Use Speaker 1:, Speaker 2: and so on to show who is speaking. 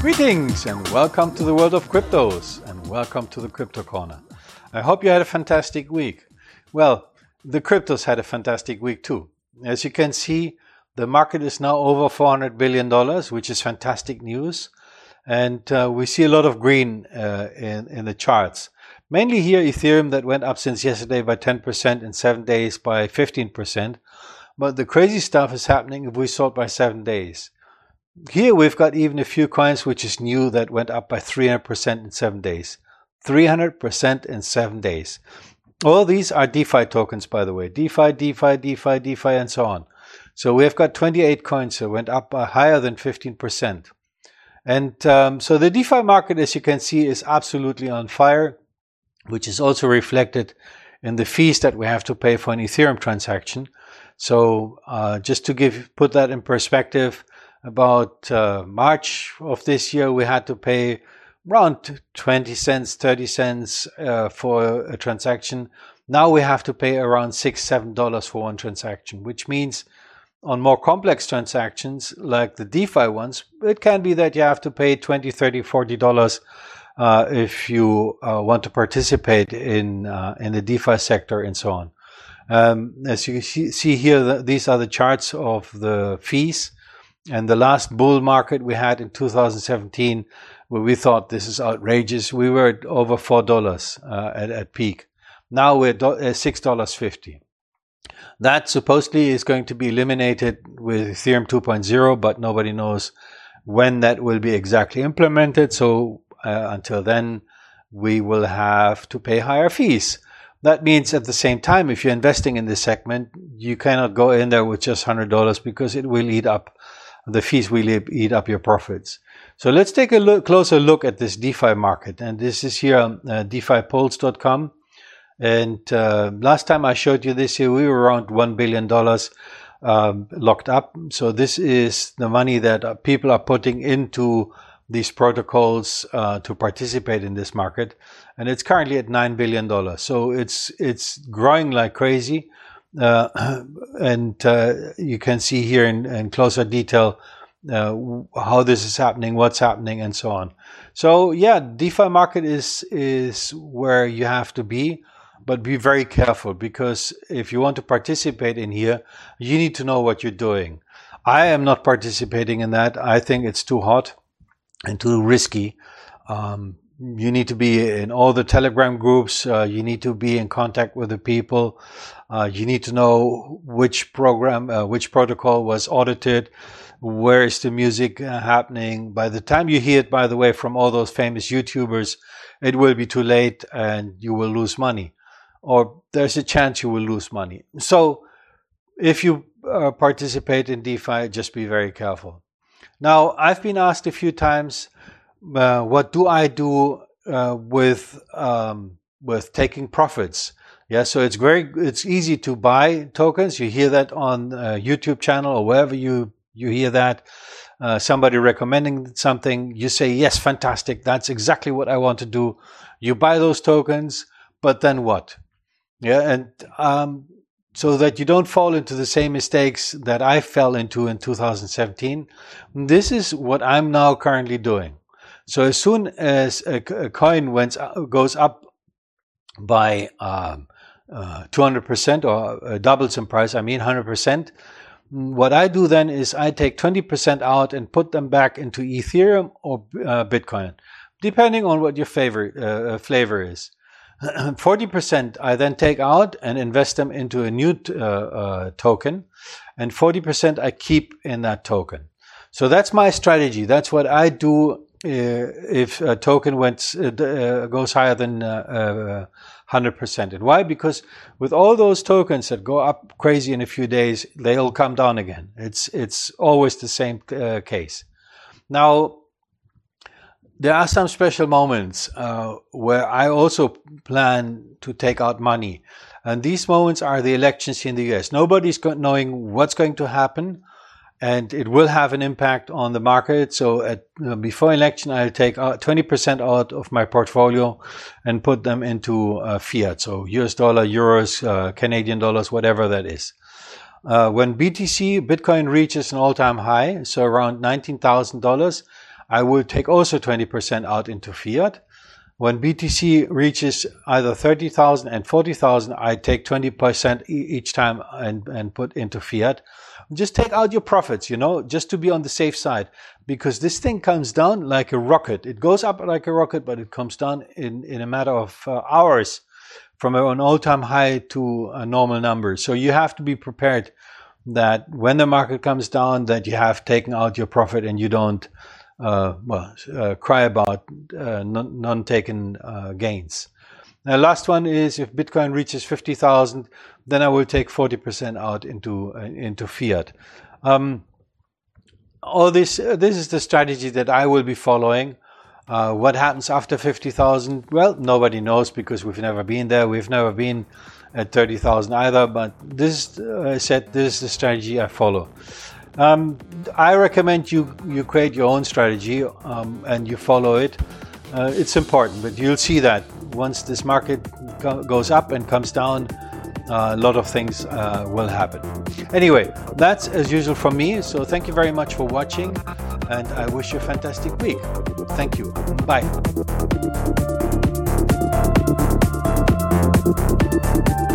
Speaker 1: Greetings and welcome to the world of cryptos and welcome to the Crypto Corner. I hope you had a fantastic week. Well, the cryptos had a fantastic week too. As you can see, the market is now over $400 billion, which is fantastic news. And we see a lot of green in the charts. Mainly here Ethereum that went up since yesterday by 10%, in 7 days by 15%. But the crazy stuff is happening if we sort by 7 days. Here we've got even a few coins which is new that went up by 300% in 7 days. 300% in 7 days. All these are DeFi tokens, by the way. DeFi, and so on. So we've got 28 coins that went up by higher than 15%. And so the DeFi market, as you can see, is absolutely on fire, which is also reflected in the fees that we have to pay for an Ethereum transaction. So just to put that in perspective, about March of this year, we had to pay around 20 cents, 30 cents for a transaction. Now we have to pay around $6-7 for one transaction, which means on more complex transactions like the DeFi ones, it can be that you have to pay $20, $30, $40 if you want to participate in the DeFi sector and so on. As you see here, these are the charts of the fees. And the last bull market we had in 2017, where we thought this is outrageous, we were at over $4 at peak. Now we're at $6.50. That supposedly is going to be eliminated with Ethereum 2.0, but nobody knows when that will be exactly implemented. So until then, we will have to pay higher fees. That means at the same time, if you're investing in this segment, you cannot go in there with just $100 because it will eat up. The fees will eat up your profits. So let's take a closer look at this DeFi market. And this is here on DeFiPulse.com. And last time I showed you this here, we were around $1 billion locked up. So this is the money that people are putting into these protocols to participate in this market. And it's currently at $9 billion. So it's growing like crazy. And you can see here in closer detail how this is happening, what's happening, and so on. So yeah, DeFi market is where you have to be, but be very careful, because if you want to participate in here, you need to know what you're doing. I am not participating in that. I think it's too hot and too risky. You need to be in all the Telegram groups. You need to be in contact with the people. You need to know which protocol was audited, where is the music happening. By the time you hear it, by the way, from all those famous YouTubers, it will be too late and you will lose money. Or there's a chance you will lose money. So if you participate in DeFi, just be very careful. Now, I've been asked a few times, what do I do with taking profits? Yeah, so it's easy to buy tokens. You hear that on YouTube channel or wherever you hear that. Somebody recommending something, you say, yes, fantastic. That's exactly what I want to do. You buy those tokens, but then what? Yeah, and so that you don't fall into the same mistakes that I fell into in 2017. This is what I'm now currently doing. So as soon as a coin goes up by 200% or doubles in price, I mean 100%, what I do then is I take 20% out and put them back into Ethereum or Bitcoin, depending on what your favorite flavor is. 40% I then take out and invest them into a new token, and 40% I keep in that token. So that's my strategy. That's what I do if a token goes higher than 100%. And why? Because with all those tokens that go up crazy in a few days, they'll come down again. It's always the same case. Now, there are some special moments where I also plan to take out money. And these moments are the elections here in the US. Nobody's knowing what's going to happen, and it will have an impact on the market. So before election, I'll take 20% out of my portfolio and put them into fiat. So US dollar, euros, Canadian dollars, whatever that is. When Bitcoin reaches an all-time high, so around $19,000, I will take also 20% out into fiat. When BTC reaches either 30,000 and 40,000, I take 20% each time and put into fiat. Just take out your profits, just to be on the safe side, because this thing comes down like a rocket. It goes up like a rocket, but it comes down in a matter of hours from an all-time high to a normal number. So you have to be prepared that when the market comes down, that you have taken out your profit and you don't cry about non-taken gains. The last one is if Bitcoin reaches 50,000, then I will take 40% out into fiat. All this is the strategy that I will be following. What happens after 50,000? Well, nobody knows because we've never been there. We've never been at 30,000 either. But this, I said, this is the strategy I follow. I recommend you create your own strategy and you follow it. It's important, but you'll see that once this market goes up and comes down, a lot of things will happen. Anyway, that's as usual from me. So thank you very much for watching, and I wish you a fantastic week. Thank you. Bye.